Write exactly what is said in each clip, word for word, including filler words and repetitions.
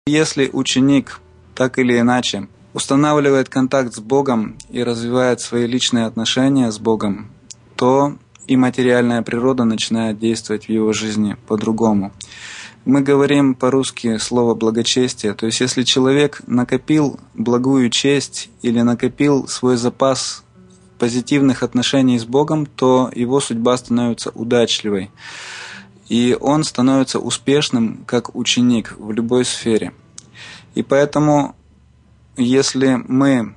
Если ученик так или иначе устанавливает контакт с Богом и развивает свои личные отношения с Богом, то и материальная природа начинает действовать в его жизни по-другому. Мы говорим по-русски слово «благочестие», то есть если человек накопил благую честь или накопил свой запас позитивных отношений с Богом, то его судьба становится удачливой. И он становится успешным как ученик в любой сфере. И поэтому, если мы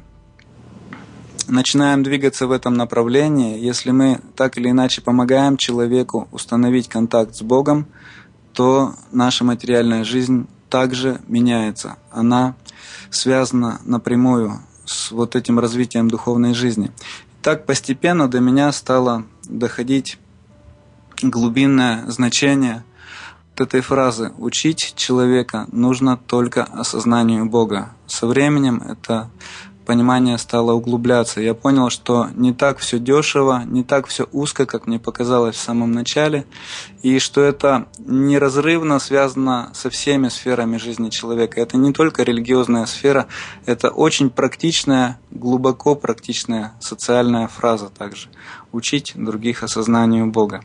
начинаем двигаться в этом направлении, если мы так или иначе помогаем человеку установить контакт с Богом, то наша материальная жизнь также меняется. Она связана напрямую с вот этим развитием духовной жизни. Так постепенно до меня стало доходить глубинное значение вот этой фразы: «Учить человека нужно только осознанию Бога». Со временем это понимание стало углубляться. Я понял, что не так все дешево, не так все узко, как мне показалось в самом начале, и что это неразрывно связано со всеми сферами жизни человека. Это не только религиозная сфера, это очень практичная, глубоко практичная социальная фраза также. Учить других осознанию Бога.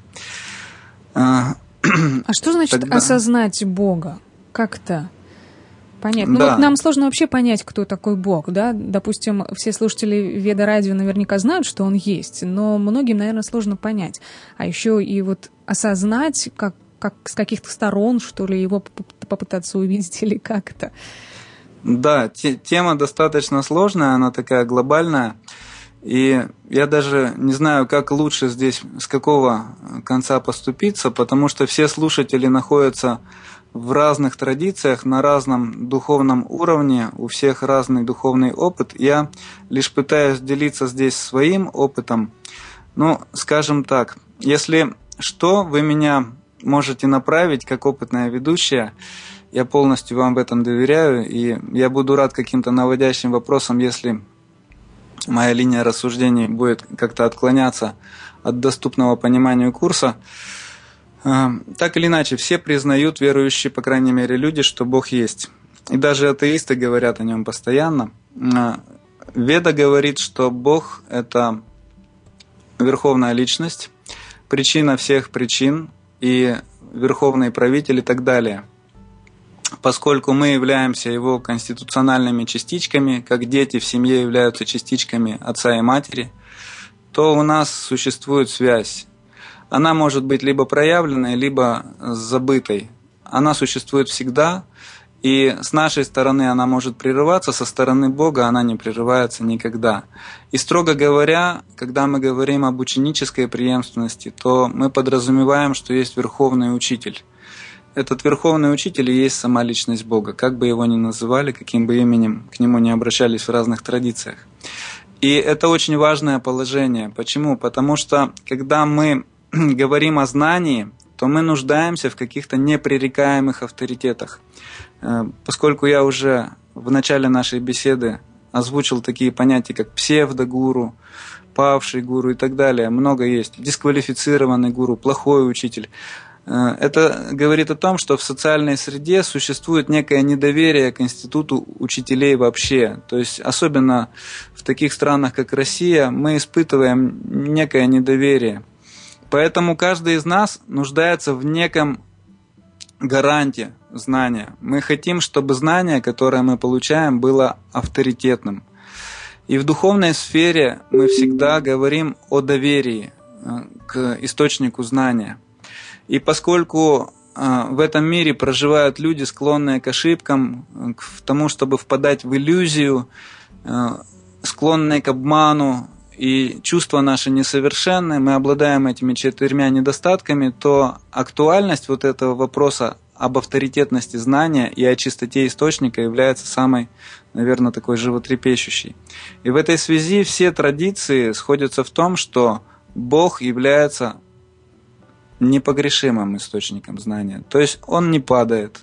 А что значит Тогда... осознать Бога? Как-то понять. Ну да. Вот нам сложно вообще понять, кто такой Бог, да? Допустим, все слушатели Веда Радио наверняка знают, что Он есть, но многим, наверное, сложно понять. А еще и вот осознать, как, как с каких-то сторон, что ли, его попытаться увидеть или как это. Да, те, тема достаточно сложная, она такая глобальная. И я даже не знаю, как лучше здесь, с какого конца поступиться, потому что все слушатели находятся в разных традициях, на разном духовном уровне, у всех разный духовный опыт. Я лишь пытаюсь делиться здесь своим опытом. Ну, скажем так, если что, вы меня можете направить как опытная ведущая, я полностью вам в этом доверяю, и я буду рад каким-то наводящим вопросам, если моя линия рассуждений будет как-то отклоняться от доступного пониманию курса. Так или иначе, все признают, верующие, по крайней мере, люди, что Бог есть. И даже атеисты говорят о нем постоянно. Веда говорит, что Бог – это верховная личность, причина всех причин и верховный правитель и так далее. Поскольку мы являемся его конституциональными частичками, как дети в семье являются частичками отца и матери, то у нас существует связь. Она может быть либо проявленной, либо забытой. Она существует всегда, и с нашей стороны она может прерываться, со стороны Бога она не прерывается никогда. И строго говоря, когда мы говорим об ученической преемственности, то мы подразумеваем, что есть верховный учитель. Этот верховный учитель и есть сама личность Бога, как бы его ни называли, каким бы именем к нему ни обращались в разных традициях. И это очень важное положение. Почему? Потому что, когда мы говорим о знании, то мы нуждаемся в каких-то непререкаемых авторитетах. Поскольку я уже в начале нашей беседы озвучил такие понятия, как псевдогуру, павший гуру и так далее, много есть, дисквалифицированный гуру, плохой учитель. Это говорит о том, что в социальной среде существует некое недоверие к институту учителей вообще. То есть, особенно в таких странах, как Россия, мы испытываем некое недоверие. Поэтому каждый из нас нуждается в неком гаранте знания. Мы хотим, чтобы знание, которое мы получаем, было авторитетным. И в духовной сфере мы всегда говорим о доверии к источнику знания. И поскольку в этом мире проживают люди, склонные к ошибкам, к тому, чтобы впадать в иллюзию, склонные к обману, и чувства наши несовершенны, мы обладаем этими четырьмя недостатками, то актуальность вот этого вопроса об авторитетности знания и о чистоте источника является самой, наверное, такой животрепещущей. И в этой связи все традиции сходятся в том, что Бог является непогрешимым источником знания. То есть Он не падает,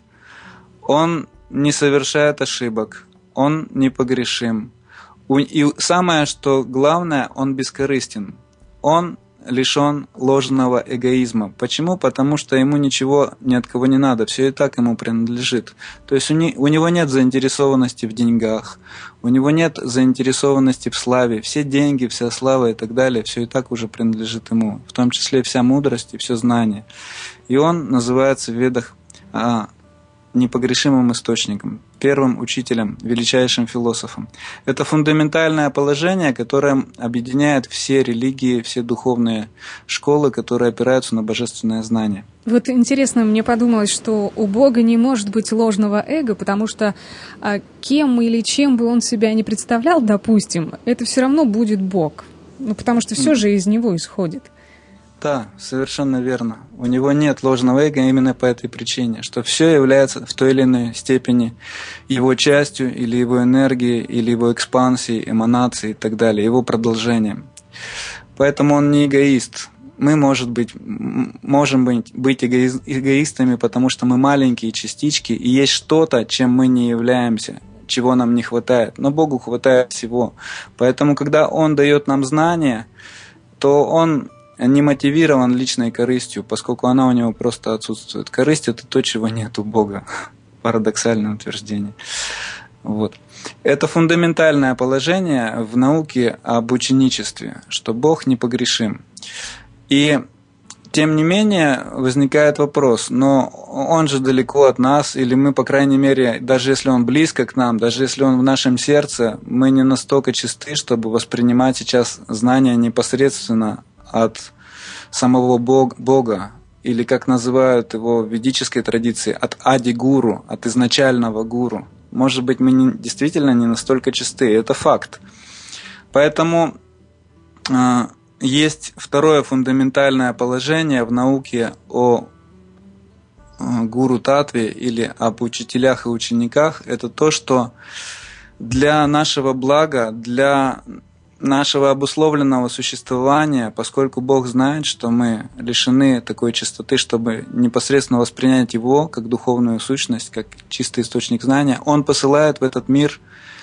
Он не совершает ошибок, Он непогрешим. И самое, что главное, Он бескорыстен. Он лишен ложного эгоизма. Почему? Потому что ему ничего ни от кого не надо, все и так ему принадлежит. То есть у, не, у него нет заинтересованности в деньгах, у него нет заинтересованности в славе. Все деньги, вся слава и так далее, все и так уже принадлежит ему, в том числе вся мудрость и все знание. И он называется в Ведах а, непогрешимым источником, первым учителем, величайшим философом. Это фундаментальное положение, которое объединяет все религии, все духовные школы, которые опираются на божественное знание. Вот интересно, мне подумалось, что у Бога не может быть ложного эго, потому что а, кем или чем бы он себя не представлял, допустим, это все равно будет Бог. Ну, потому что все же из него исходит. Да, совершенно верно. У него нет ложного эго именно по этой причине, что все является в той или иной степени его частью, или его энергией, или его экспансией, эманацией и так далее, его продолжением. Поэтому он не эгоист. Мы, может быть, можем быть, быть эгои- эгоистами, потому что мы маленькие частички, и есть что-то, чем мы не являемся, чего нам не хватает. Но Богу хватает всего. Поэтому, когда Он дает нам знания, то Он не мотивирован личной корыстью, поскольку она у него просто отсутствует. Корысть – это то, чего нет у Бога. Парадоксальное утверждение. Вот. Это фундаментальное положение в науке об ученичестве, что Бог непогрешим. И тем не менее возникает вопрос, но Он же далеко от нас, или мы, по крайней мере, даже если Он близко к нам, даже если Он в нашем сердце, мы не настолько чисты, чтобы воспринимать сейчас знания непосредственно от самого Бога, или, как называют его в ведической традиции, от ади-гуру, от изначального гуру. Может быть, мы не, действительно не настолько чисты, это факт. Поэтому э, есть второе фундаментальное положение в науке о э, гуру-татве или об учителях и учениках, это то, что для нашего блага, для нашего обусловленного существования, поскольку Бог знает, что мы лишены такой чистоты, чтобы непосредственно воспринять Его как духовную сущность, как чистый источник знания, Он посылает в этот мир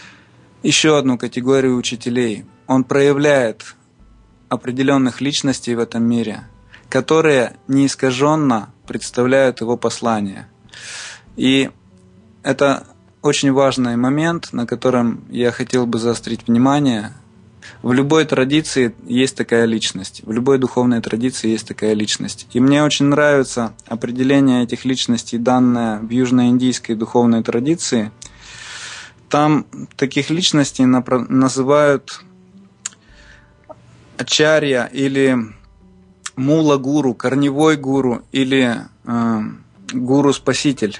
еще одну категорию учителей. Он проявляет определенных личностей в этом мире, которые неискаженно представляют Его послание. И это очень важный момент, на котором я хотел бы заострить внимание. В любой традиции есть такая личность, в любой духовной традиции есть такая личность. И мне очень нравится определение этих личностей, данное в южноиндийской духовной традиции. Там таких личностей называют ачарья или мула-гуру, корневой гуру или э, гуру-спаситель,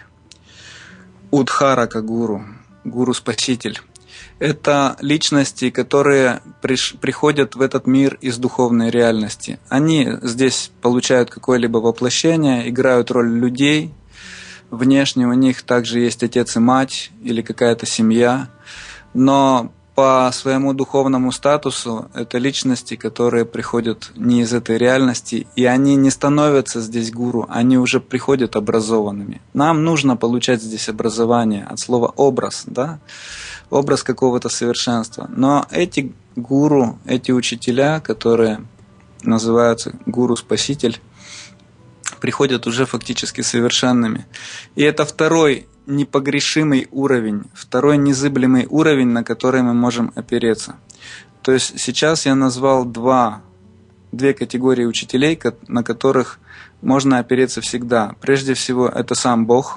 удхарака-гуру, гуру-спаситель. Это личности, которые приш, приходят в этот мир из духовной реальности. Они здесь получают какое-либо воплощение, играют роль людей. Внешне у них также есть отец и мать или какая-то семья. Но по своему духовному статусу это личности, которые приходят не из этой реальности, и они не становятся здесь гуру, они уже приходят образованными. Нам нужно получать здесь образование от слова «образ», да? Образ какого-то совершенства. Но эти гуру, эти учителя, которые называются гуру-спаситель, приходят уже фактически совершенными. И это второй непогрешимый уровень, второй незыблемый уровень, на который мы можем опереться. То есть сейчас я назвал два, две категории учителей, на которых можно опереться всегда. Прежде всего, это сам Бог,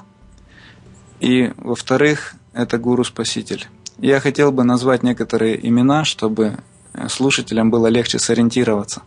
и, во-вторых, это гуру-спаситель. Я хотел бы назвать некоторые имена, чтобы слушателям было легче сориентироваться.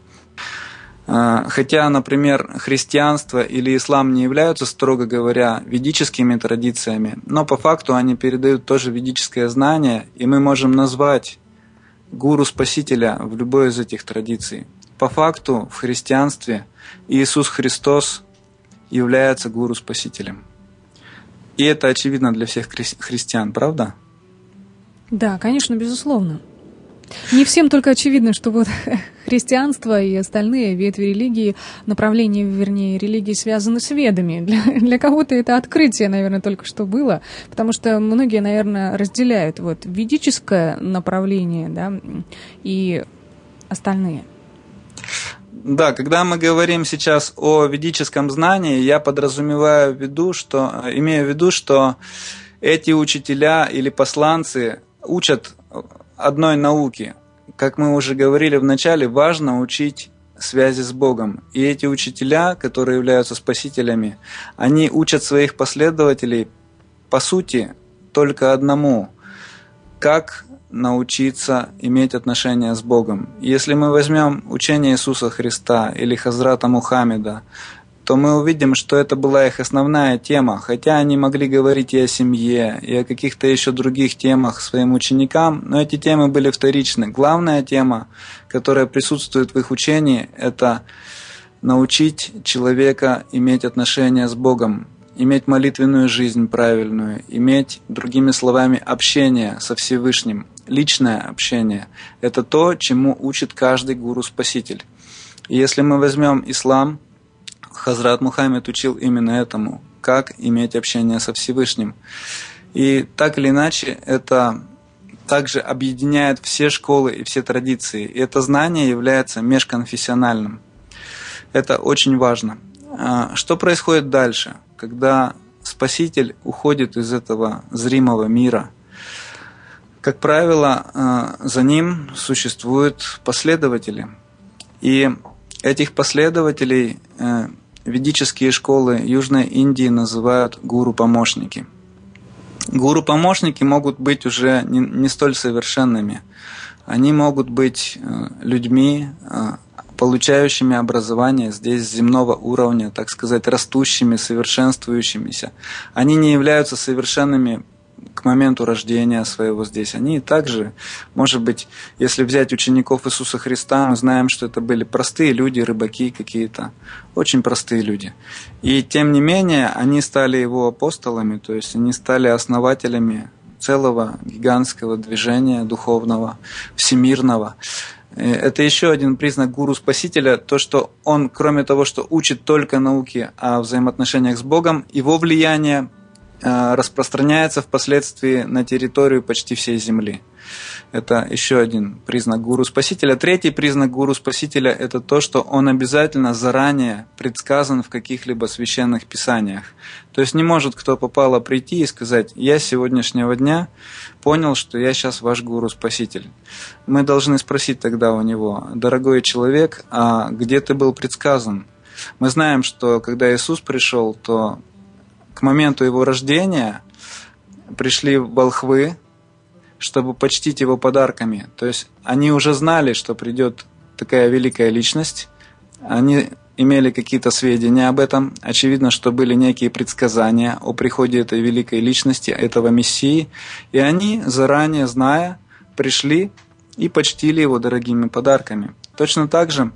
Хотя, например, христианство или ислам не являются, строго говоря, ведическими традициями, но по факту они передают тоже ведическое знание, и мы можем назвать гуру-спасителя в любой из этих традиций. По факту в христианстве Иисус Христос является гуру-спасителем. И это очевидно для всех христиан, правда? Да, конечно, безусловно. Не всем только очевидно, что вот христианство и остальные ветви религии, направления, вернее, религии связаны с ведами. Для, для кого-то это открытие, наверное, только что было, потому что многие, наверное, разделяют вот ведическое направление, да, и остальные. Да, когда мы говорим сейчас о ведическом знании, я подразумеваю в виду, что, имею в виду, что эти учителя или посланцы учат одной науке. Как мы уже говорили в начале, важно учить связи с Богом. И эти учителя, которые являются спасителями, они учат своих последователей, по сути, только одному – как научиться иметь отношения с Богом. Если мы возьмем учение Иисуса Христа или Хазрата Мухаммеда, то мы увидим, что это была их основная тема. Хотя они могли говорить и о семье, и о каких-то еще других темах своим ученикам, но эти темы были вторичны. Главная тема, которая присутствует в их учении, это научить человека иметь отношения с Богом, иметь молитвенную жизнь правильную, иметь, другими словами, общение со Всевышним, личное общение. Это то, чему учит каждый гуру-спаситель. И если мы возьмем ислам, Хазрат Мухаммед учил именно этому, как иметь общение со Всевышним. И так или иначе, это также объединяет все школы и все традиции. И это знание является межконфессиональным. Это очень важно. Что происходит дальше, когда Спаситель уходит из этого зримого мира? Как правило, за ним существуют последователи. И этих последователей ведические школы Южной Индии называют гуру-помощники. Гуру-помощники могут быть уже не, не столь совершенными. Они могут быть людьми, получающими образование здесь земного уровня, так сказать, растущими, совершенствующимися. Они не являются совершенными к моменту рождения своего здесь. Они также, может быть, если взять учеников Иисуса Христа, мы знаем, что это были простые люди, рыбаки какие-то, очень простые люди. И тем не менее, они стали его апостолами, то есть они стали основателями целого гигантского движения духовного, всемирного. Это еще один признак гуру-спасителя, то, что он, кроме того, что учит только науке о взаимоотношениях с Богом, его влияние распространяется впоследствии на территорию почти всей Земли. Это еще один признак гуру-спасителя. Третий признак гуру-спасителя – это то, что он обязательно заранее предсказан в каких-либо священных писаниях. То есть не может кто попало прийти и сказать: «Я с сегодняшнего дня понял, что я сейчас ваш гуру-спаситель». Мы должны спросить тогда у него: «Дорогой человек, а где ты был предсказан?» Мы знаем, что когда Иисус пришел, то к моменту его рождения пришли волхвы, чтобы почтить его подарками. То есть они уже знали, что придет такая великая личность. Они имели какие-то сведения об этом. Очевидно, что были некие предсказания о приходе этой великой личности, этого Мессии. И они, заранее зная, пришли и почтили его дорогими подарками. Точно так же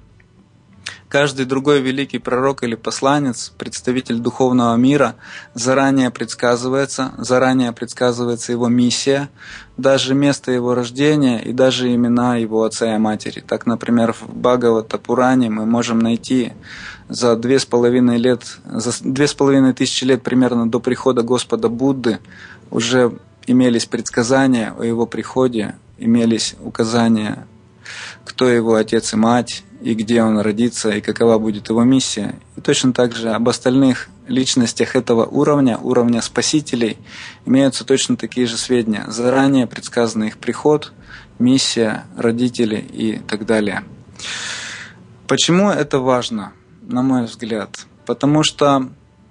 каждый другой великий пророк или посланец, представитель духовного мира, заранее предсказывается, заранее предсказывается его миссия, даже место его рождения и даже имена его отца и матери. Так, например, в Бхагавата-пуране мы можем найти за две с половиной лет, за две с половиной тысячи лет примерно до прихода Господа Будды уже имелись предсказания о его приходе, имелись указания, кто его отец и мать, и где он родится, и какова будет его миссия. И точно так же об остальных личностях этого уровня, уровня спасителей, имеются точно такие же сведения. Заранее предсказан их приход, миссия, родители и так далее. Почему это важно, на мой взгляд? Потому что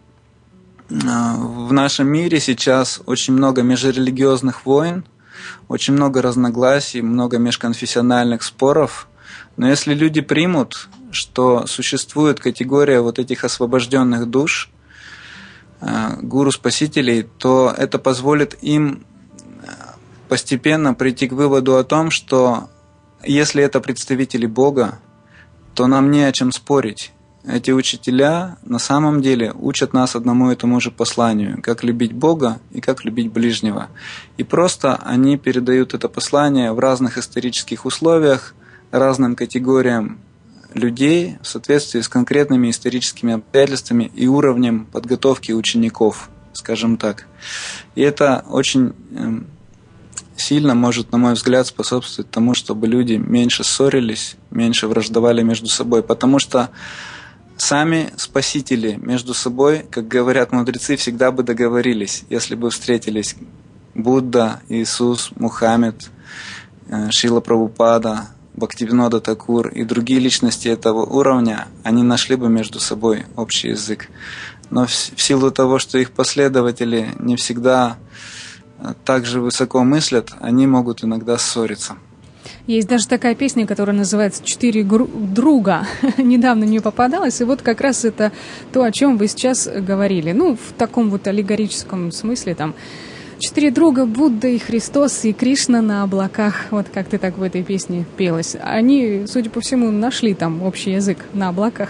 в нашем мире сейчас очень много межрелигиозных войн, очень много разногласий, много межконфессиональных споров. Но если люди примут, что существует категория вот этих освобожденных душ, гуру-спасителей, то это позволит им постепенно прийти к выводу о том, что если это представители Бога, то нам не о чем спорить. Эти учителя на самом деле учат нас одному и тому же посланию, как любить Бога и как любить ближнего. И просто они передают это послание в разных исторических условиях, разным категориям людей в соответствии с конкретными историческими обстоятельствами и уровнем подготовки учеников, скажем так. И это очень сильно может, на мой взгляд, способствовать тому, чтобы люди меньше ссорились, меньше враждовали между собой. Потому что сами спасители между собой, как говорят мудрецы, всегда бы договорились, если бы встретились Будда, Иисус, Мухаммед, Шрила Прабхупада, Бхактивинода Такур и другие личности этого уровня, они нашли бы между собой общий язык. Но в силу того, что их последователи не всегда так же высоко мыслят, они могут иногда ссориться. Есть даже такая песня, которая называется «Четыре гру- друга». Недавно не попадалась, и вот как раз это то, о чем вы сейчас говорили. Ну, в таком вот аллегорическом смысле, там, четыре друга, Будда и Христос, и Кришна на облаках. Вот как ты так в этой песне пелась. Они, судя по всему, нашли там общий язык на облаках.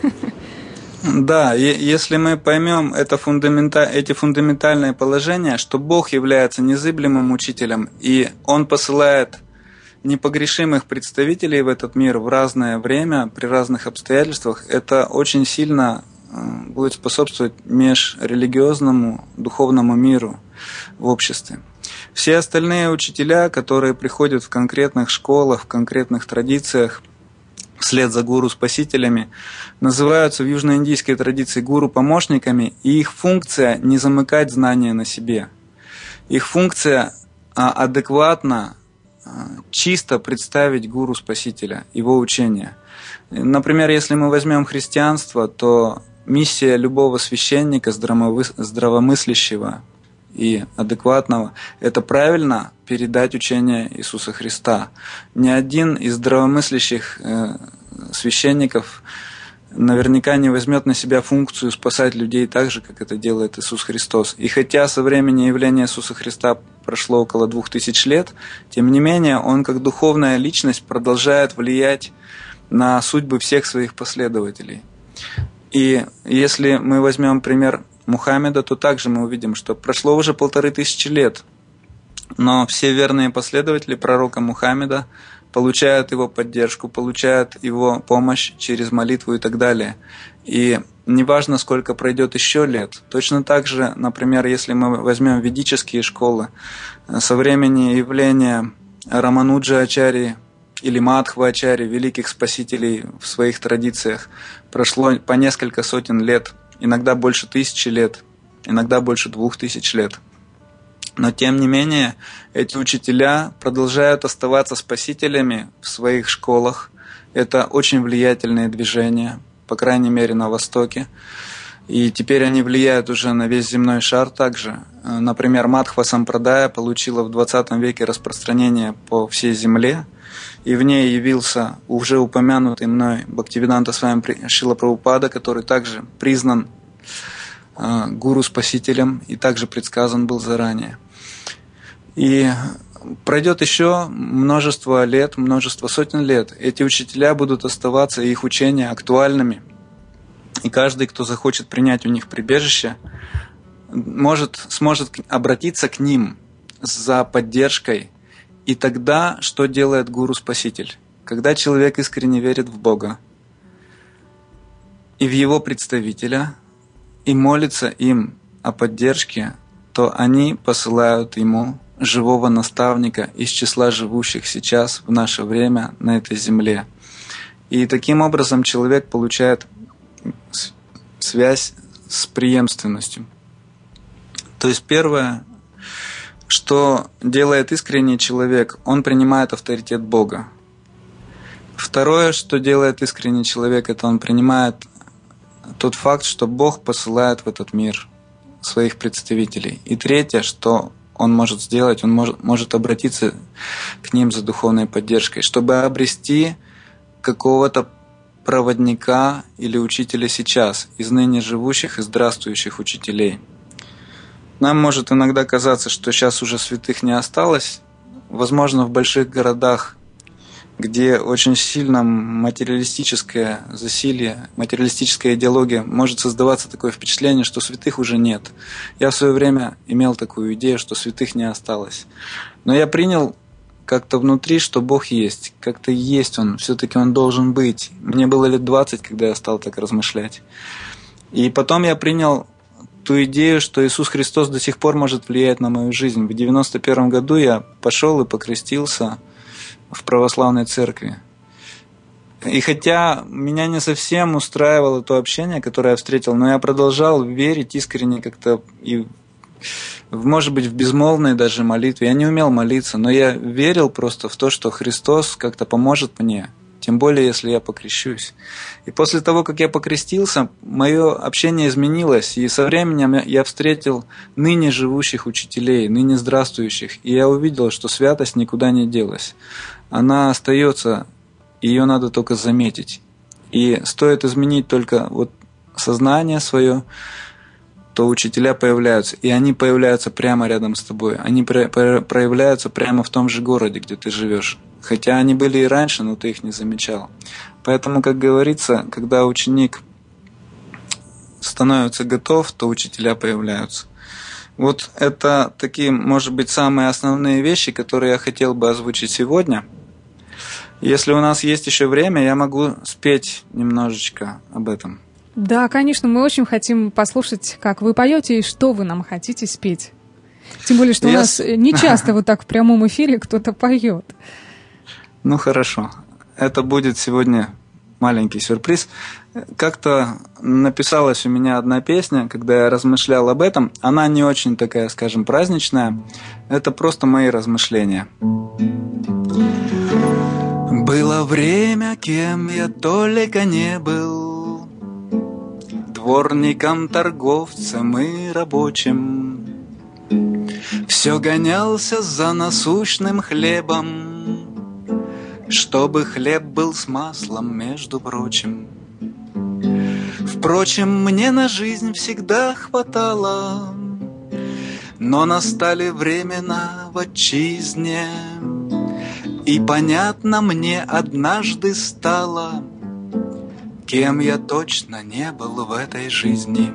Да, если мы поймем это фундамента... эти фундаментальные положения, что Бог является незыблемым учителем, и Он посылает непогрешимых представителей в этот мир в разное время, при разных обстоятельствах, это очень сильно будет способствовать межрелигиозному духовному миру в обществе. Все остальные учителя, которые приходят в конкретных школах, в конкретных традициях, вслед за гуру-спасителями, называются в южноиндийской традиции гуру-помощниками, и их функция не замыкать знания на себе. Их функция адекватно, чисто представить гуру-спасителя, его учение. Например, если мы возьмем христианство, то миссия любого священника, здравомыслящего и адекватного – это правильно передать учение Иисуса Христа. Ни один из здравомыслящих священников наверняка не возьмет на себя функцию спасать людей так же, как это делает Иисус Христос. И хотя со времени явления Иисуса Христа прошло около двух тысяч лет, тем не менее Он как духовная личность продолжает влиять на судьбы всех своих последователей. И если мы возьмем пример Мухаммеда, то также мы увидим, что прошло уже полторы тысячи лет, но все верные последователи пророка Мухаммеда получают его поддержку, получают его помощь через молитву и так далее. И неважно, сколько пройдет еще лет. Точно так же, например, если мы возьмем ведические школы, со времени явления Рамануджа Ачарьи или Мадхва Ачарьи, великих спасителей в своих традициях, прошло по несколько сотен лет, иногда больше тысячи лет, иногда больше двух тысяч лет. Но тем не менее, эти учителя продолжают оставаться спасителями в своих школах. Это очень влиятельные движения, по крайней мере на Востоке. И теперь они влияют уже на весь земной шар также. Например, Мадхва Сампрадая получила в двадцатом веке распространение по всей земле, и в ней явился уже упомянутый мной Бхактивиданта Свами Шрила Прабхупада, который также признан гуру-спасителем и также предсказан был заранее. И пройдет еще множество лет, множество сотен лет. Эти учителя будут оставаться, и их учения актуальными. И каждый, кто захочет принять у них прибежище, может, сможет обратиться к ним за поддержкой. И тогда что делает гуру-спаситель? Когда человек искренне верит в Бога и в его представителя, и молится им о поддержке, то они посылают ему живого наставника из числа живущих сейчас в наше время на этой земле. И таким образом человек получает связь с преемственностью. То есть первое, что делает искренний человек, он принимает авторитет Бога. Второе, что делает искренний человек, это он принимает тот факт, что Бог посылает в этот мир своих представителей. И третье, что он может сделать, он может, может обратиться к ним за духовной поддержкой, чтобы обрести какого-то проводника или учителя сейчас, из ныне живущих и здравствующих учителей. Нам может иногда казаться, что сейчас уже святых не осталось. Возможно, в больших городах, где очень сильно материалистическое засилье, материалистическая идеология, может создаваться такое впечатление, что святых уже нет. Я в свое время имел такую идею, что святых не осталось. Но я принял как-то внутри, что Бог есть. Как-то есть Он, все-таки Он должен быть. Мне было лет двадцать, когда я стал так размышлять. И потом я принял ту идею, что Иисус Христос до сих пор может влиять на мою жизнь. В девяносто первом году я пошел и покрестился в православной церкви. И хотя меня не совсем устраивало то общение, которое я встретил, но я продолжал верить искренне как-то и, может быть, в безмолвной даже молитве. Я не умел молиться, но я верил просто в то, что Христос как-то поможет мне. Тем более, если я покрещусь. И после того, как я покрестился, мое общение изменилось. И со временем я встретил ныне живущих учителей, ныне здравствующих. И я увидел, что святость никуда не делась. Она остается, ее надо только заметить. И стоит изменить только вот сознание свое, то учителя появляются. И они появляются прямо рядом с тобой. Они проявляются прямо в том же городе, где ты живешь. Хотя они были и раньше, но ты их не замечал. Поэтому, как говорится, когда ученик становится готов, то учителя появляются. Вот это такие, может быть, самые основные вещи, которые я хотел бы озвучить сегодня. Если у нас есть еще время, я могу спеть немножечко об этом. Да, конечно, мы очень хотим послушать, как вы поете и что вы нам хотите спеть. Тем более, что я... у нас не часто вот так в прямом эфире кто-то поет. Ну хорошо, это будет сегодня маленький сюрприз. Как-то написалась у меня одна песня, когда я размышлял об этом. Она не очень такая, скажем, праздничная. Это просто мои размышления. Было время, кем я только не был, дворником, торговцем и рабочим. Все гонялся за насущным хлебом, чтобы хлеб был с маслом, между прочим. Впрочем, мне на жизнь всегда хватало, но настали времена в отчизне, и понятно мне однажды стало, кем я точно не был в этой жизни.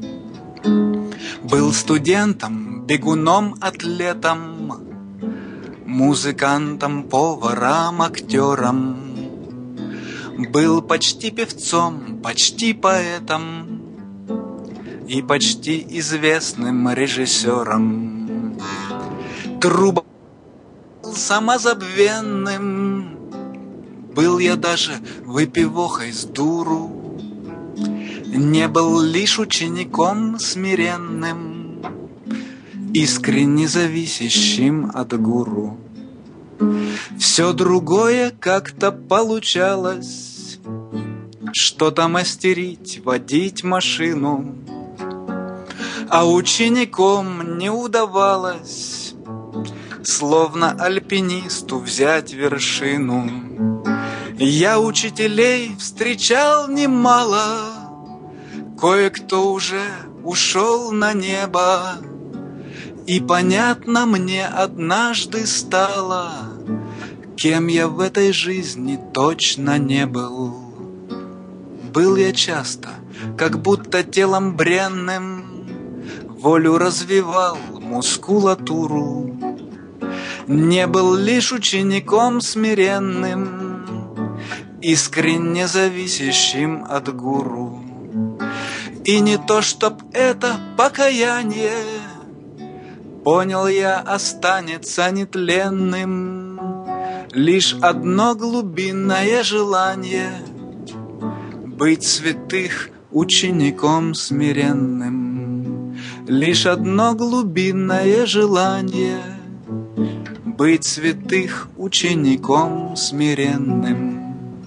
Был студентом, бегуном, атлетом, музыкантом, поваром, актером. Был почти певцом, почти поэтом и почти известным режиссером. Труба был самозабвенным, был я даже выпивохой с дуру. Не был лишь учеником смиренным, искренне зависящим от гуру. Все другое как-то получалось, что-то мастерить, водить машину, а учеником не удавалось, словно альпинисту взять вершину. Я учителей встречал немало, кое-кто уже ушел на небо, и понятно мне однажды стало, кем я в этой жизни точно не был. Был я часто, как будто телом бренным, волю развивал, мускулатуру. Не был лишь учеником смиренным, искренне зависящим от гуру. И не то, чтоб это покаяние, понял я, останется нетленным, лишь одно глубинное желание быть святых учеником смиренным. Лишь одно глубинное желание быть святых учеником смиренным.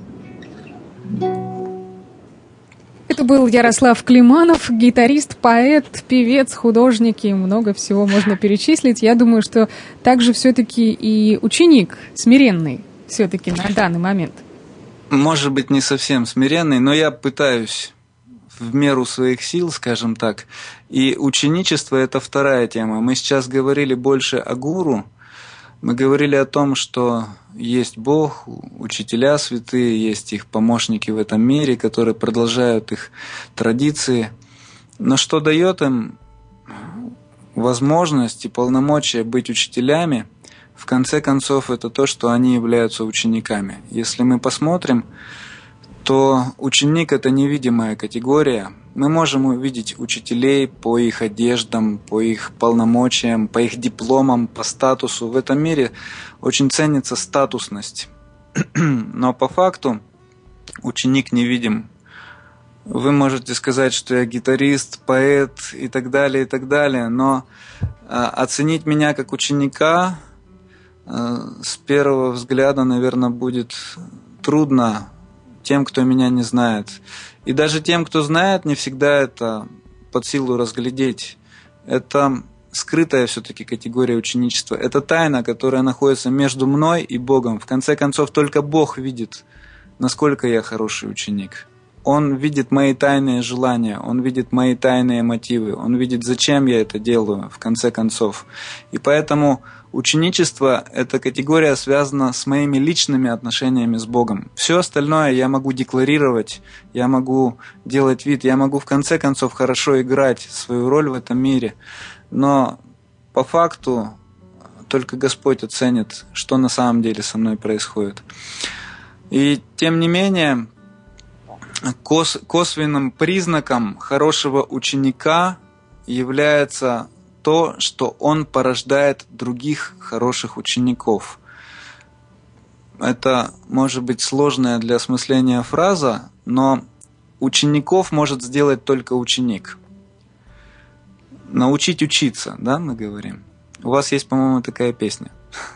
Это был Ярослав Климанов, гитарист, поэт, певец, художник, и много всего можно перечислить. Я думаю, что также все-таки и ученик смиренный все-таки на данный момент. Может быть, не совсем смиренный, но я пытаюсь в меру своих сил, скажем так. И ученичество – это вторая тема. Мы сейчас говорили больше о гуру. Мы говорили о том, что есть Бог, учителя святые, есть их помощники в этом мире, которые продолжают их традиции. Но что дает им возможность и полномочия быть учителями, в конце концов, это то, что они являются учениками. Если мы посмотрим, то ученик – это невидимая категория. Мы можем увидеть учителей по их одеждам, по их полномочиям, по их дипломам, по статусу. В этом мире очень ценится статусность. Но по факту ученик невидим. Вы можете сказать, что я гитарист, поэт и так далее, и так далее, но оценить меня как ученика с первого взгляда, наверное, будет трудно тем, кто меня не знает. И даже тем, кто знает, не всегда это под силу разглядеть. Это скрытая все-таки категория ученичества. Это тайна, которая находится между мной и Богом. В конце концов, только Бог видит, насколько я хороший ученик. Он видит мои тайные желания, Он видит мои тайные мотивы, Он видит, зачем я это делаю, в конце концов. И поэтому ученичество – это категория, связана с моими личными отношениями с Богом. Все остальное я могу декларировать, я могу делать вид, я могу в конце концов хорошо играть свою роль в этом мире. Но по факту только Господь оценит, что на самом деле со мной происходит. И тем не менее, кос- косвенным признаком хорошего ученика является то, что он порождает других хороших учеников. Это может быть сложная для осмысления фраза, но учеников может сделать только ученик. Научить учиться, да, мы говорим. У вас есть, по-моему, такая песня.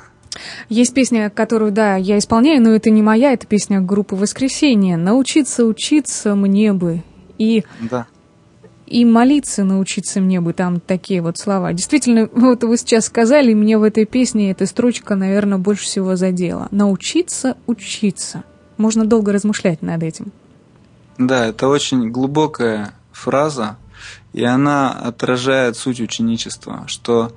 Есть песня, которую, да, я исполняю, но это не моя, это песня группы «Воскресенье». «Научиться учиться мне бы». И, да. и молиться научиться мне бы. Там такие вот слова. Действительно, вот вы сейчас сказали, мне в этой песне эта строчка, наверное, больше всего задела. Научиться учиться. Можно долго размышлять над этим. Да, это очень глубокая фраза, и она отражает суть ученичества, что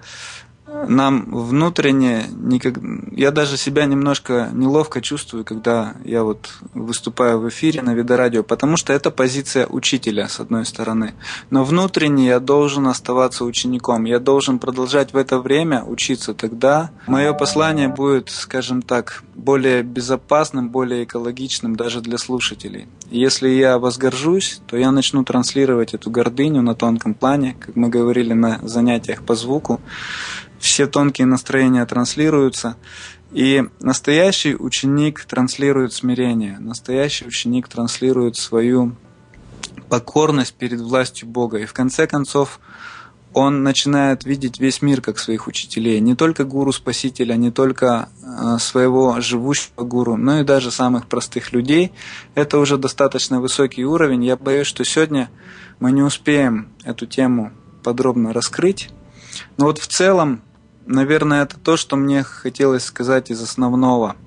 нам внутренне, никак... я даже себя немножко неловко чувствую, когда я вот выступаю в эфире на Ведорадио, потому что это позиция учителя, с одной стороны. Но внутренне я должен оставаться учеником, я должен продолжать в это время учиться. Тогда мое послание будет, скажем так, более безопасным, более экологичным даже для слушателей. Если я возгоржусь, то я начну транслировать эту гордыню на тонком плане, как мы говорили на занятиях по звуку. Все тонкие настроения транслируются, и настоящий ученик транслирует смирение, настоящий ученик транслирует свою покорность перед властью Бога, и в конце концов он начинает видеть весь мир как своих учителей, не только гуру-спасителя, не только своего живущего гуру, но и даже самых простых людей. Это уже достаточно высокий уровень. Я боюсь, что сегодня мы не успеем эту тему подробно раскрыть, но вот в целом, наверное, это то, что мне хотелось сказать из основного.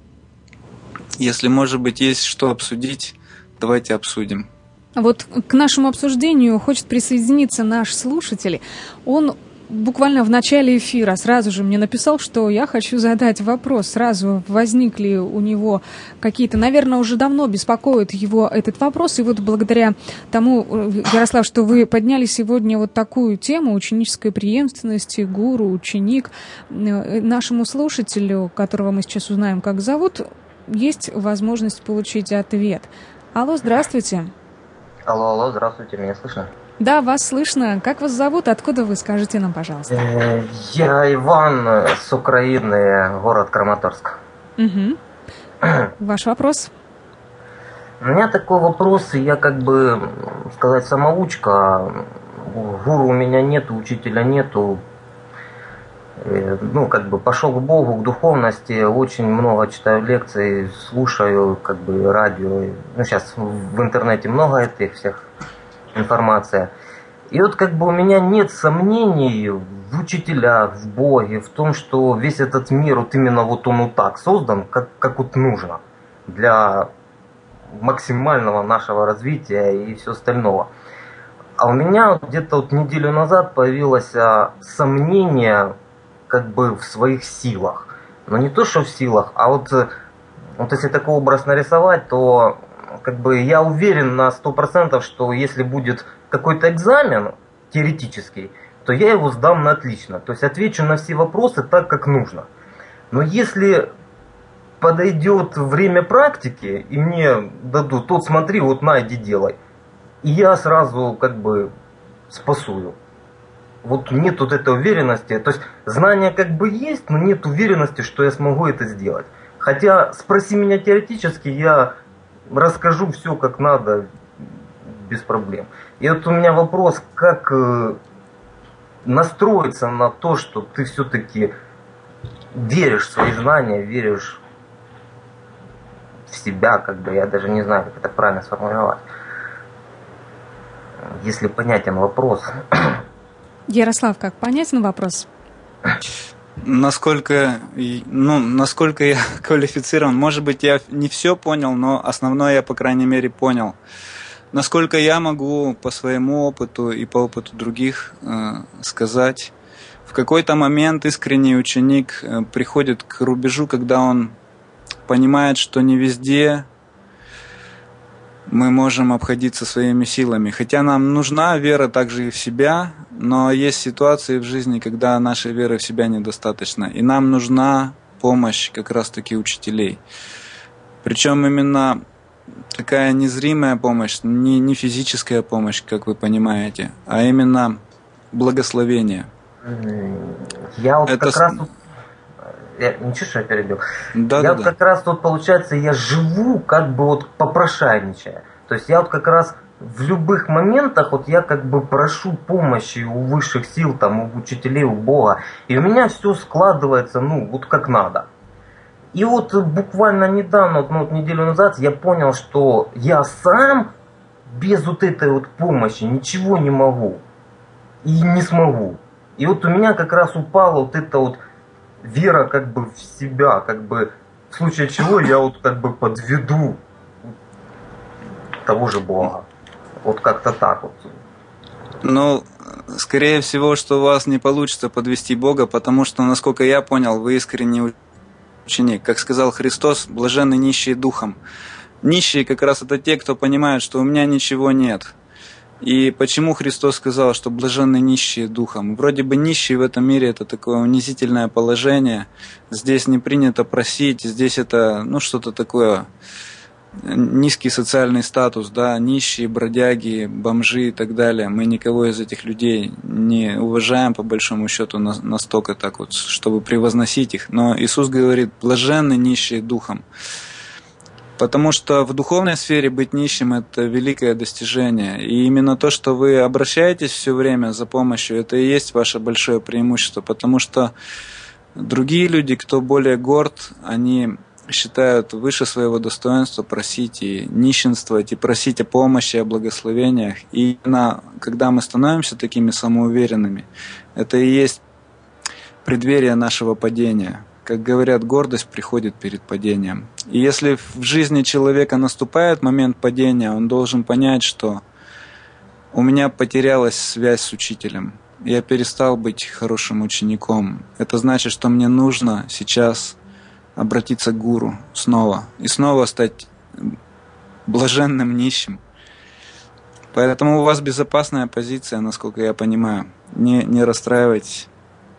Если, может быть, есть что обсудить, давайте обсудим. Вот к нашему обсуждению хочет присоединиться наш слушатель. Он буквально в начале эфира сразу же мне написал, что я хочу задать вопрос. Сразу возникли у него какие-то, наверное, уже давно беспокоит его этот вопрос. И вот благодаря тому, Ярослав, что вы подняли сегодня вот такую тему ученической преемственности, гуру, ученик, нашему слушателю, которого мы сейчас узнаем, как зовут, есть возможность получить ответ. Алло, здравствуйте. Алло, алло, здравствуйте, меня слышно? Да, вас слышно. Как вас зовут? Откуда вы? Скажите нам, пожалуйста. Я Иван с Украины, город Краматорск. Угу. Ваш вопрос? У меня такой вопрос, я как бы, сказать, самоучка. Гуру у меня нету, учителя нету. Ну, как бы пошел к Богу, к духовности, очень много читаю лекций, слушаю, как бы, радио. Ну, сейчас в интернете много этих всех информация. И вот как бы у меня нет сомнений в учителях, в Боге, в том, что весь этот мир, вот именно вот он вот так создан, как, как вот нужно для максимального нашего развития и все остального. А у меня где-то вот неделю назад появилось сомнение как бы в своих силах. Но не то, что в силах, а вот, вот если такой образ нарисовать, то как бы я уверен на сто процентов, что если будет какой-то экзамен теоретический, то я его сдам на отлично. То есть отвечу на все вопросы так, как нужно. Но если подойдет время практики, и мне дадут, вот смотри, вот на, иди делай, и я сразу как бы спасую. Вот нет вот этой уверенности. То есть знания как бы есть, но нет уверенности, что я смогу это сделать. Хотя спроси меня теоретически, я расскажу все как надо, без проблем. И вот у меня вопрос, как настроиться на то, что ты все-таки веришь в свои знания, веришь в себя, как бы, я даже не знаю, как это правильно сформулировать. Если понятен вопрос. Ярослав, как понятен вопрос? Насколько, ну, насколько я квалифицирован, может быть, я не все понял, но основное я, по крайней мере, понял. Насколько я могу по своему опыту и по опыту других э, сказать, в какой-то момент искренний ученик э, приходит к рубежу, когда он понимает, что не везде мы можем обходиться своими силами. Хотя нам нужна вера также и в себя, но есть ситуации в жизни, когда нашей веры в себя недостаточно, и нам нужна помощь как раз-таки учителей. Причем именно такая незримая помощь, не, не физическая помощь, как вы понимаете, а именно благословение. Я вот Это... как раз... Я, ничего, что я перебил. Да, я да, вот да. как раз вот, получается, я живу как бы вот попрошайничая. То есть я вот как раз в любых моментах вот я как бы прошу помощи у высших сил, там, у учителей, у Бога. И у меня все складывается, ну, вот как надо. И вот буквально недавно, вот, ну, вот неделю назад, я понял, что я сам без вот этой вот помощи ничего не могу. И не смогу. И вот у меня как раз упала вот эта вот вера как бы в себя, как бы в случае чего я вот как бы подведу того же Бога. Вот как-то так вот. Ну, скорее всего, что у вас не получится подвести Бога, потому что, насколько я понял, вы искренний ученик. Как сказал Христос, блаженны нищие духом. Нищие как раз это те, кто понимает, что у меня ничего нет. И почему Христос сказал, что блаженны нищие духом? Вроде бы нищие в этом мире это такое унизительное положение. Здесь не принято просить, здесь это, ну, что-то такое, низкий социальный статус, да, нищие, бродяги, бомжи и так далее. Мы никого из этих людей не уважаем, по большому счету, настолько так вот, чтобы превозносить их. Но Иисус говорит, блаженны нищие духом. Потому что в духовной сфере быть нищим – это великое достижение. И именно то, что вы обращаетесь все время за помощью, это и есть ваше большое преимущество. Потому что другие люди, кто более горд, они считают выше своего достоинства просить и нищенствовать, и просить о помощи, о благословениях. И именно когда мы становимся такими самоуверенными, это и есть преддверие нашего падения. Как говорят, гордость приходит перед падением. И если в жизни человека наступает момент падения, он должен понять, что у меня потерялась связь с учителем. Я перестал быть хорошим учеником. Это значит, что мне нужно сейчас обратиться к гуру снова. И снова стать блаженным нищим. Поэтому у вас безопасная позиция, насколько я понимаю. Не, не расстраивайтесь.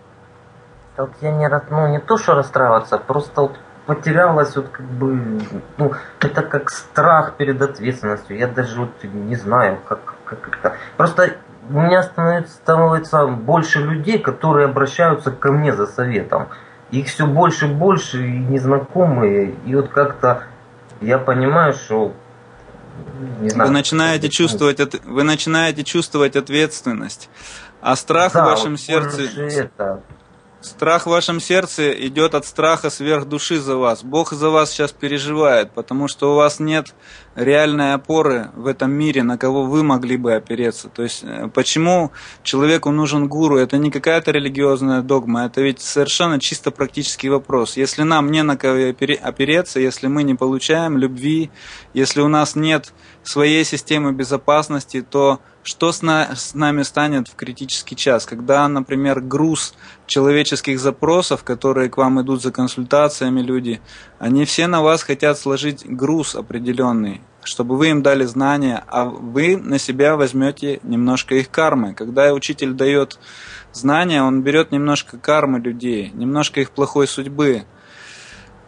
Вот я не, ну, не то, что расстраиваться, просто вот потерялась вот как бы, ну, это как страх перед ответственностью. Я даже вот не знаю, как, как это. Просто у меня становится, становится больше людей, которые обращаются ко мне за советом. Их все больше и больше, и незнакомые. И вот как-то я понимаю, что не знаю. Вы начинаете чувствовать, вы начинаете чувствовать ответственность. А страх да, в вашем вот сердце. Это. Страх в вашем сердце идет от страха сверх души за вас. Бог за вас сейчас переживает, потому что у вас нет реальной опоры в этом мире, на кого вы могли бы опереться. То есть, почему человеку нужен гуру? Это не какая-то религиозная догма, это ведь совершенно чисто практический вопрос. Если нам не на кого опереться, если мы не получаем любви, если у нас нет своей системы безопасности, то что с, на, с нами станет в критический час? Когда, например, груз человеческих запросов, которые к вам идут за консультациями люди, они все на вас хотят сложить груз определенный, чтобы вы им дали знания, а вы на себя возьмете немножко их кармы. Когда учитель дает знания, он берет немножко кармы людей, немножко их плохой судьбы.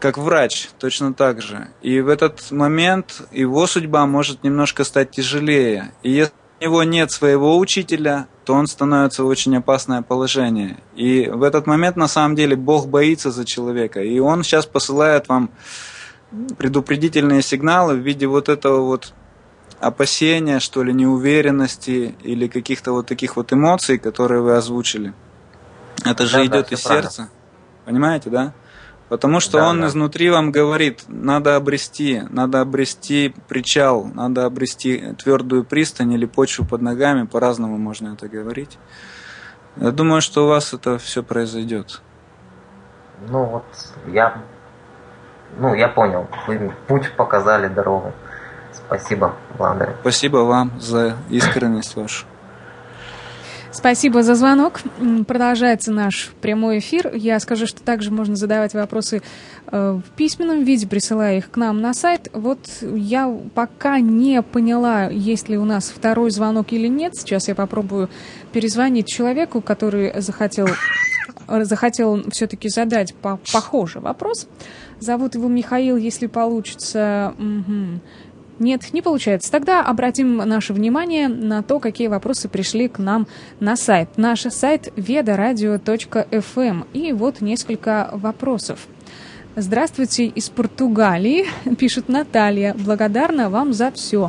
как врач, точно так же. И в этот момент его судьба может немножко стать тяжелее. И если у него нет своего учителя, то он становится в очень опасное положение. И в этот момент, на самом деле, Бог боится за человека. И Он сейчас посылает вам предупредительные сигналы в виде вот этого вот опасения, что ли, неуверенности или каких-то вот таких вот эмоций, которые вы озвучили. Это же да, идет да, из сердца. Правильно. Понимаете, да? Потому что да, он да. изнутри вам говорит, надо обрести, надо обрести причал, надо обрести твердую пристань или почву под ногами, по-разному можно это говорить. Я думаю, что у вас это все произойдет. Ну вот, я, ну, я понял, вы путь показали, дорогу. Спасибо, благодарю. Спасибо вам за искренность вашу. Спасибо за звонок. Продолжается наш прямой эфир. Я скажу, что также можно задавать вопросы в письменном виде, присылая их к нам на сайт. Вот я пока не поняла, есть ли у нас второй звонок или нет. Сейчас я попробую перезвонить человеку, который захотел, захотел все-таки задать по- похожий вопрос. Зовут его Михаил, если получится... Угу. Нет, не получается. Тогда обратим наше внимание на то, какие вопросы пришли к нам на сайт. Наш сайт ведарадио точка эф эм. И вот несколько вопросов. Здравствуйте из Португалии, пишет Наталья. Благодарна вам за все.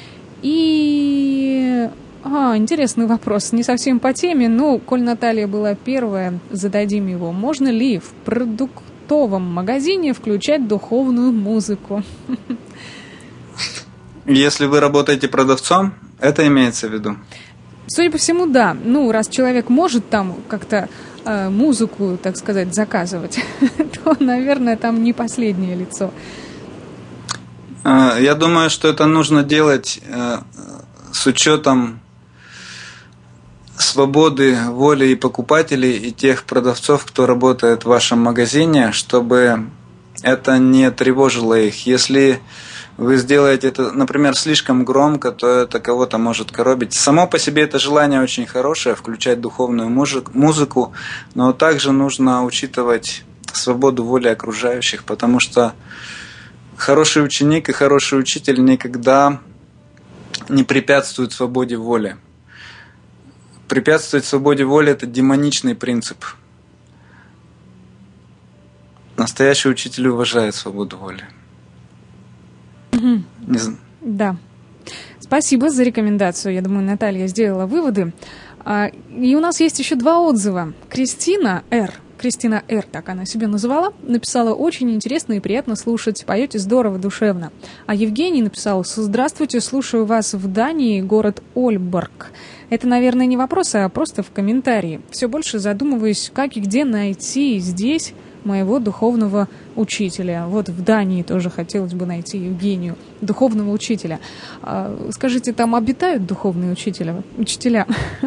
И... А, интересный вопрос. Не совсем по теме, но, коль Наталья была первая, зададим его. Можно ли в продуктовом магазине включать духовную музыку? Если вы работаете продавцом, это имеется в виду? Судя по всему, да. Ну, раз человек может там как-то э, музыку, так сказать, заказывать, то, наверное, там не последнее лицо. Я думаю, что это нужно делать э, с учетом свободы воли и покупателей, и тех продавцов, кто работает в вашем магазине, чтобы это не тревожило их. Если вы сделаете это, например, слишком громко, то это кого-то может коробить. Само по себе это желание очень хорошее, включать духовную музыку, но также нужно учитывать свободу воли окружающих, потому что хороший ученик и хороший учитель никогда не препятствуют свободе воли. Препятствовать свободе воли – это демоничный принцип. Настоящий учитель уважает свободу воли. Не знаю. Да. Спасибо за рекомендацию. Я думаю, Наталья сделала выводы. И у нас есть еще два отзыва. Кристина Р. Кристина Р, так она себя называла, написала: очень интересно и приятно слушать. Поете здорово, душевно. А Евгений написал: здравствуйте, слушаю вас в Дании, город Ольборг. Это, наверное, не вопрос, а просто в комментарии. Все больше задумываюсь, как и где найти здесь моего духовного учителя. Вот в Дании тоже хотелось бы найти Евгению, духовного учителя. Скажите, там обитают духовные учителя? учителя?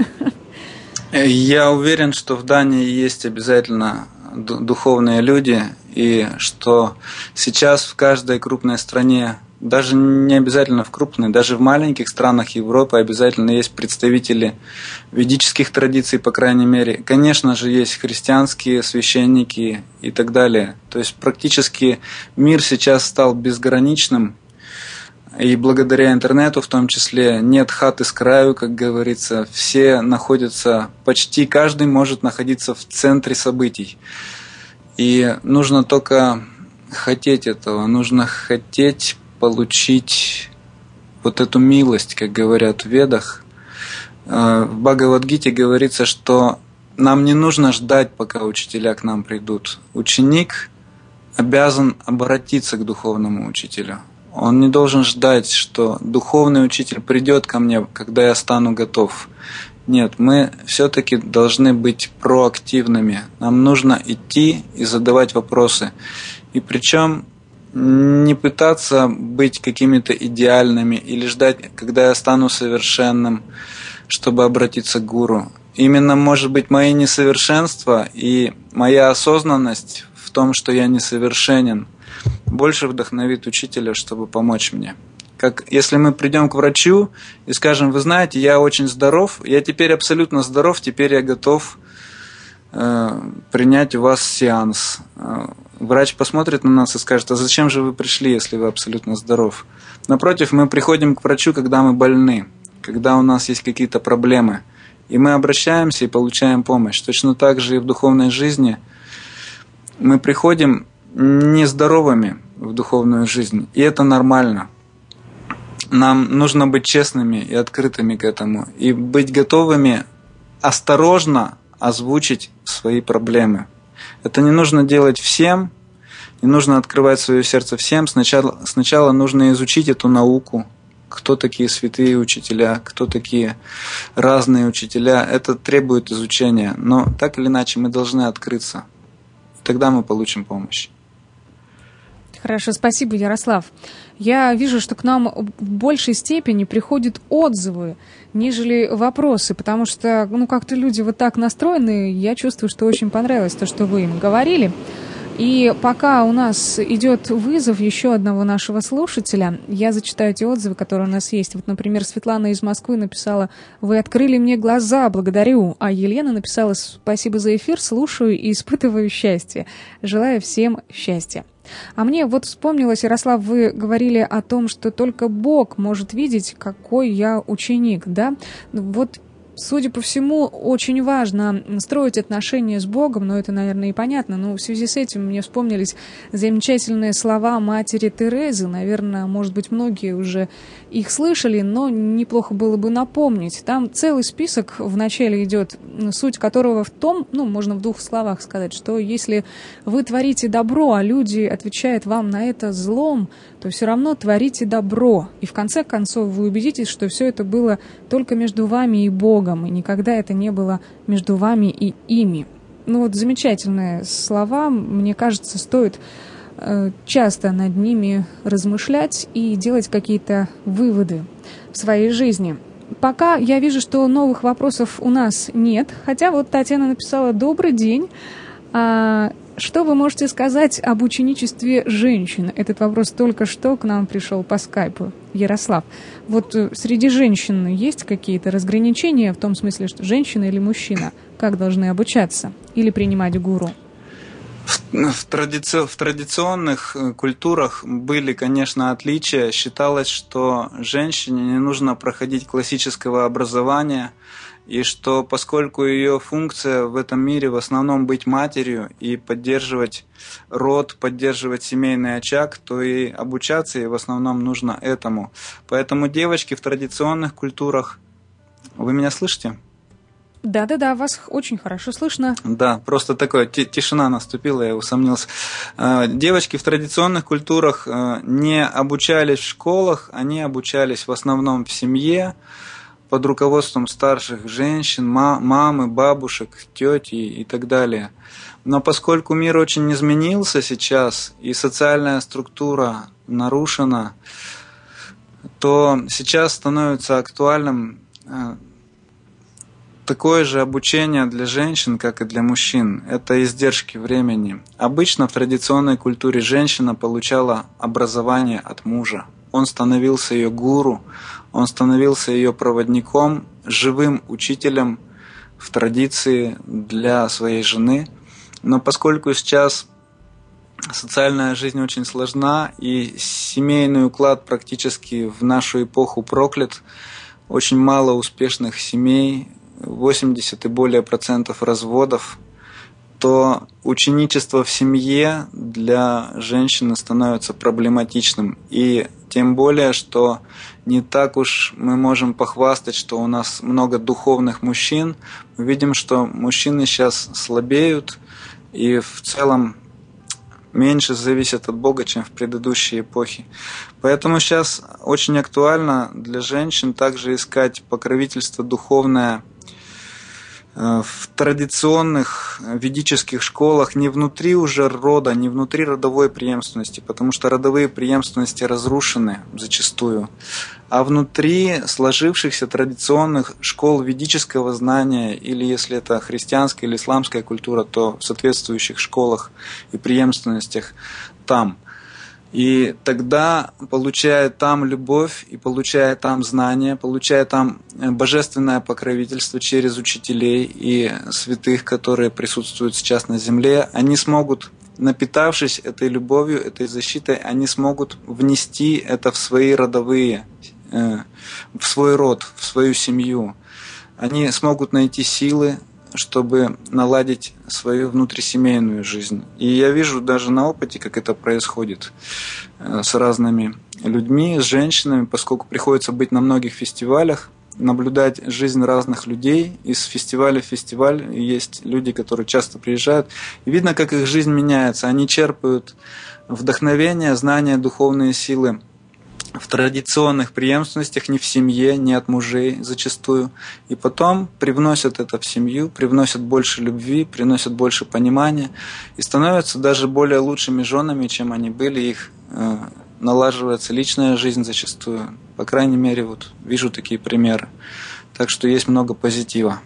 Я уверен, что в Дании есть обязательно духовные люди, и что сейчас в каждой крупной стране, даже не обязательно в крупной, даже в маленьких странах Европы обязательно есть представители ведических традиций, по крайней мере. Конечно же, есть христианские священники и так далее. То есть практически мир сейчас стал безграничным, и благодаря интернету в том числе нет хаты с краю, как говорится. Все находятся, почти каждый может находиться в центре событий. И нужно только хотеть этого, нужно хотеть получить вот эту милость, как говорят в Ведах. В Бхагавад-гите говорится, что нам не нужно ждать, пока учителя к нам придут. Ученик обязан обратиться к духовному учителю. Он не должен ждать, что духовный учитель придет ко мне, когда я стану готов. Нет, мы все-таки должны быть проактивными. Нам нужно идти и задавать вопросы. И причем не пытаться быть какими-то идеальными или ждать, когда я стану совершенным, чтобы обратиться к гуру. Именно, может быть, мои несовершенства и моя осознанность в том, что я несовершенен, больше вдохновит учителя, чтобы помочь мне. Как если мы придем к врачу и скажем: вы знаете, я очень здоров, я теперь абсолютно здоров, теперь я готов э, принять у вас сеанс. врач посмотрит на нас и скажет: а зачем же вы пришли, если вы абсолютно здоров? Напротив, мы приходим к врачу, когда мы больны, когда у нас есть какие-то проблемы, и мы обращаемся и получаем помощь. Точно так же и в духовной жизни мы приходим нездоровыми в духовную жизнь, и это нормально. Нам нужно быть честными и открытыми к этому, и быть готовыми осторожно озвучить свои проблемы. Это не нужно делать всем, не нужно открывать свое сердце всем. Сначала, сначала нужно изучить эту науку, кто такие святые учителя, кто такие разные учителя. Это требует изучения, но так или иначе мы должны открыться. Тогда мы получим помощь. Хорошо, спасибо, Ярослав. Я вижу, что к нам в большей степени приходят отзывы, нежели вопросы, потому что, ну, как-то люди вот так настроены, я чувствую, что очень понравилось то, что вы им говорили. И пока у нас идет вызов еще одного нашего слушателя, я зачитаю те отзывы, которые у нас есть. Вот, например, Светлана из Москвы написала: «Вы открыли мне глаза, благодарю». А Елена написала: «Спасибо за эфир, слушаю и испытываю счастье. Желаю всем счастья». А мне вот вспомнилось, Ярослав, вы говорили о том, что только Бог может видеть, какой я ученик, да? Вот, судя по всему, очень важно строить отношения с Богом, но это, наверное, и понятно. Но в связи с этим мне вспомнились замечательные слова матери Терезы. Наверное, может быть, многие уже их слышали, но неплохо было бы напомнить. Там целый список в начале идет, суть которого в том, ну, можно в двух словах сказать, что если вы творите добро, а люди отвечают вам на это злом, то все равно творите добро. И в конце концов вы убедитесь, что все это было только между вами и Богом, и никогда это не было между вами и ими. Ну вот замечательные слова, мне кажется, стоит э, часто над ними размышлять и делать какие-то выводы в своей жизни. Пока я вижу, что новых вопросов у нас нет, хотя вот Татьяна написала: «Добрый день». А что вы можете сказать об ученичестве женщин? Этот вопрос только что к нам пришел по скайпу. Ярослав, вот среди женщин есть какие-то разграничения в том смысле, что женщина или мужчина как должны обучаться или принимать гуру? В, традици... в традиционных культурах были, конечно, отличия. Считалось, что женщине не нужно проходить классического образования, и что поскольку ее функция в этом мире в основном быть матерью и поддерживать род, поддерживать семейный очаг, то и обучаться ей в основном нужно этому. Поэтому девочки в традиционных культурах... Вы меня слышите? Да-да-да, вас очень хорошо слышно. Да, просто такая тишина наступила, я усомнился. Девочки в традиционных культурах не обучались в школах, они обучались в основном в семье, под руководством старших женщин, мамы, бабушек, тети и так далее. Но поскольку мир очень изменился сейчас, и социальная структура нарушена, то сейчас становится актуальным такое же обучение для женщин, как и для мужчин. Это издержки времени. Обычно в традиционной культуре женщина получала образование от мужа. Он становился ее гуру, он становился ее проводником, живым учителем в традиции для своей жены. Но поскольку сейчас социальная жизнь очень сложна, и семейный уклад практически в нашу эпоху проклят, очень мало успешных семей, восемьдесят и более процентов разводов, то ученичество в семье для женщины становится проблематичным. И тем более, что не так уж мы можем похвастать, что у нас много духовных мужчин. Мы видим, что мужчины сейчас слабеют и в целом меньше зависят от Бога, чем в предыдущие эпохи. Поэтому сейчас очень актуально для женщин также искать покровительство духовное в традиционных ведических школах, не внутри уже рода, не внутри родовой преемственности, потому что родовые преемственности разрушены зачастую, а внутри сложившихся традиционных школ ведического знания, или если это христианская или исламская культура, то в соответствующих школах и преемственностях там. И тогда, получая там любовь и получая там знания, получая там божественное покровительство через учителей и святых, которые присутствуют сейчас на земле, они смогут напитавшись этой любовью, этой защитой, они смогут внести это в свои родовые, э, в свой род, в свою семью. Они смогут найти силы, чтобы наладить свою внутрисемейную жизнь. И я вижу даже на опыте, как это происходит э, с разными людьми, с женщинами, поскольку приходится быть на многих фестивалях, наблюдать жизнь разных людей. Из фестиваля в фестиваль есть люди, которые часто приезжают. И видно, как их жизнь меняется. Они черпают вдохновение, знания, духовные силы в традиционных преемственностях, не в семье, не от мужей зачастую. И потом привносят это в семью, привносят больше любви, приносят больше понимания и становятся даже более лучшими женами, чем они были. Их э, налаживается личная жизнь зачастую. По крайней мере, вот вижу такие примеры. Так что есть много позитива.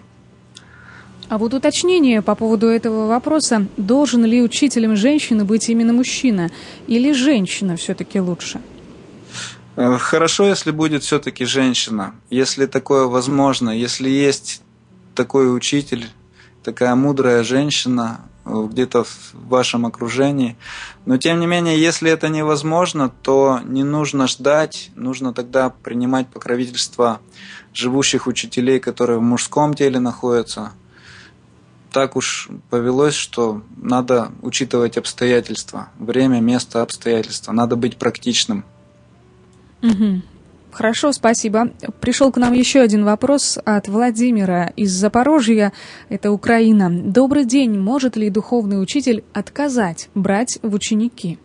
А вот уточнение по поводу этого вопроса. Должен ли учителем женщины быть именно мужчина? Или женщина все-таки лучше? Хорошо, если будет все-таки женщина. Если такое возможно, если есть такой учитель, такая мудрая женщина где-то в вашем окружении. Но тем не менее, если это невозможно, то не нужно ждать, нужно тогда принимать покровительство живущих учителей, которые в мужском теле находятся. Так уж повелось, что надо учитывать обстоятельства, время, место, обстоятельства. Надо быть практичным. Угу. Хорошо, спасибо. Пришел к нам еще один вопрос от Владимира из Запорожья, это Украина. Добрый день. Может ли духовный учитель отказать брать в ученики?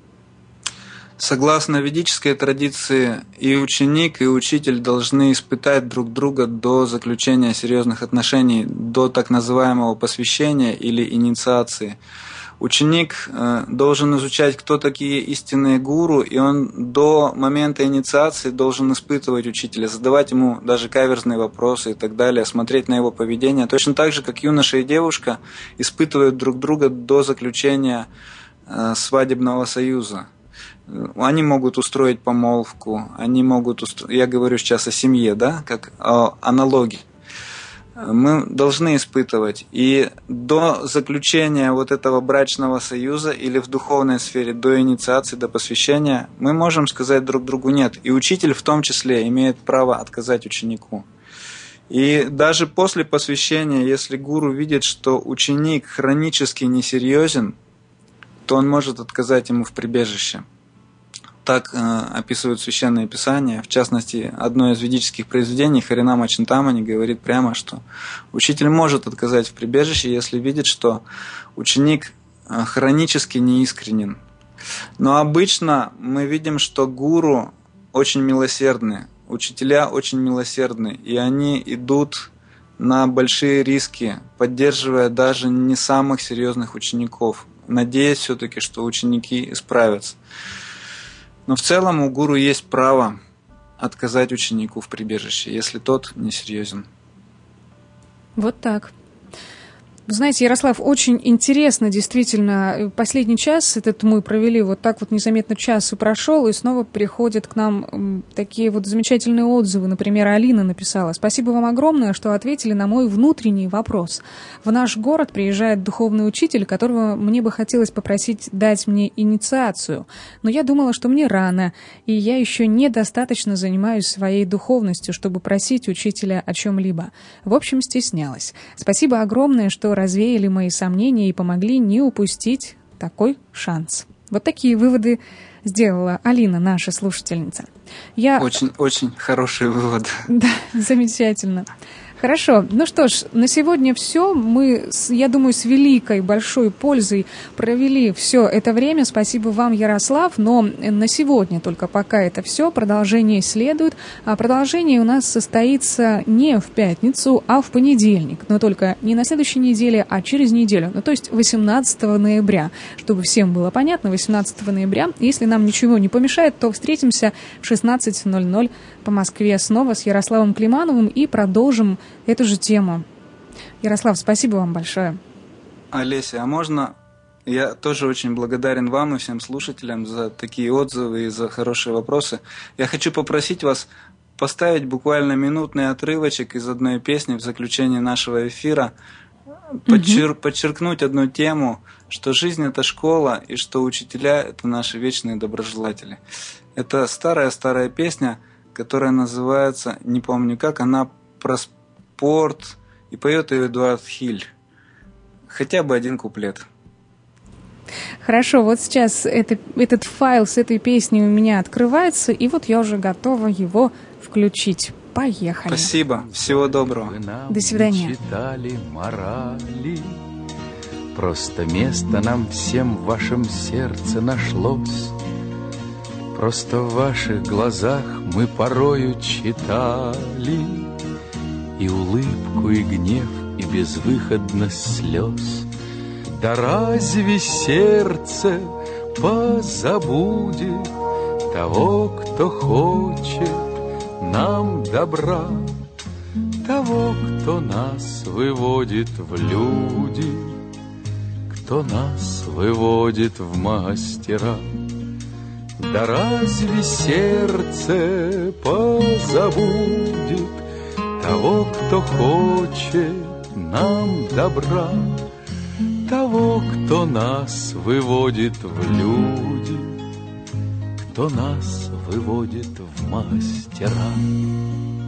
Согласно ведической традиции, и ученик, и учитель должны испытать друг друга до заключения серьезных отношений, до так называемого посвящения или инициации. Ученик должен изучать, кто такие истинные гуру, и он до момента инициации должен испытывать учителя, задавать ему даже каверзные вопросы и так далее, смотреть на его поведение. Точно так же, как юноша и девушка испытывают друг друга до заключения свадебного союза. Они могут устроить помолвку, они могут устроить, я говорю сейчас о семье, да, как о аналогии. Мы должны испытывать. И до заключения вот этого брачного союза или в духовной сфере, до инициации, до посвящения, мы можем сказать друг другу «нет». И учитель в том числе имеет право отказать ученику. И даже после посвящения, если гуру видит, что ученик хронически несерьезен, то он может отказать ему в прибежище. Так э, описывают Священное Писание. В частности, одно из ведических произведений, Харинама Чинтамани, говорит прямо, что учитель может отказать в прибежище, если видит, что ученик э, хронически неискренен. Но обычно мы видим, что гуру очень милосердны, учителя очень милосердны, и они идут на большие риски, поддерживая даже не самых серьезных учеников, надеясь все-таки, что ученики исправятся. Но в целом у гуру есть право отказать ученику в прибежище, если тот несерьезен. Вот так. Вы знаете, Ярослав, очень интересно, действительно, последний час этот мы провели вот так вот незаметно, час и прошел, и снова приходят к нам такие вот замечательные отзывы. Например, Алина написала: «Спасибо вам огромное, что ответили на мой внутренний вопрос. В наш город приезжает духовный учитель, которого мне бы хотелось попросить дать мне инициацию. Но я думала, что мне рано, и я еще недостаточно занимаюсь своей духовностью, чтобы просить учителя о чем-либо. В общем, стеснялась. Спасибо огромное, что развеяли мои сомнения и помогли не упустить такой шанс». Вот такие выводы сделала Алина, наша слушательница. Я... Очень, очень хороший вывод. Да, замечательно. Хорошо. Ну что ж, на сегодня все. Мы, я думаю, с великой, большой пользой провели все это время. Спасибо вам, Ярослав. Но на сегодня только пока это все. Продолжение следует. А продолжение у нас состоится не в пятницу, а в понедельник. Но только не на следующей неделе, а через неделю. Ну, то есть восемнадцатого ноября. Чтобы всем было понятно, восемнадцатого ноября. Если нам ничего не помешает, то встретимся в шестнадцать ноль ноль по Москве снова с Ярославом Климановым и продолжим эту же тему. Ярослав, спасибо вам большое. Олеся, а можно... Я тоже очень благодарен вам и всем слушателям за такие отзывы и за хорошие вопросы. Я хочу попросить вас поставить буквально минутный отрывочек из одной песни в заключение нашего эфира. подчер, подчеркнуть одну тему, что жизнь – это школа, и что учителя – это наши вечные доброжелатели. Это старая-старая песня, которая называется, не помню как, она про спорт, и поет ее Эдуард Хиль. Хотя бы один куплет. Хорошо, вот сейчас это, этот файл с этой песней у меня открывается, и вот я уже готова его включить. Поехали. Спасибо, всего доброго. До свидания. Читали морали, просто место нам всем в вашем сердце нашлось. Просто в ваших глазах мы порою читали и улыбку, и гнев, и безвыходность слез. Да разве сердце позабудет того, кто хочет нам добра, того, кто нас выводит в люди, кто нас выводит в мастера? Да разве сердце позабудет того, кто хочет нам добра, того, кто нас выводит в люди, кто нас выводит в мастера?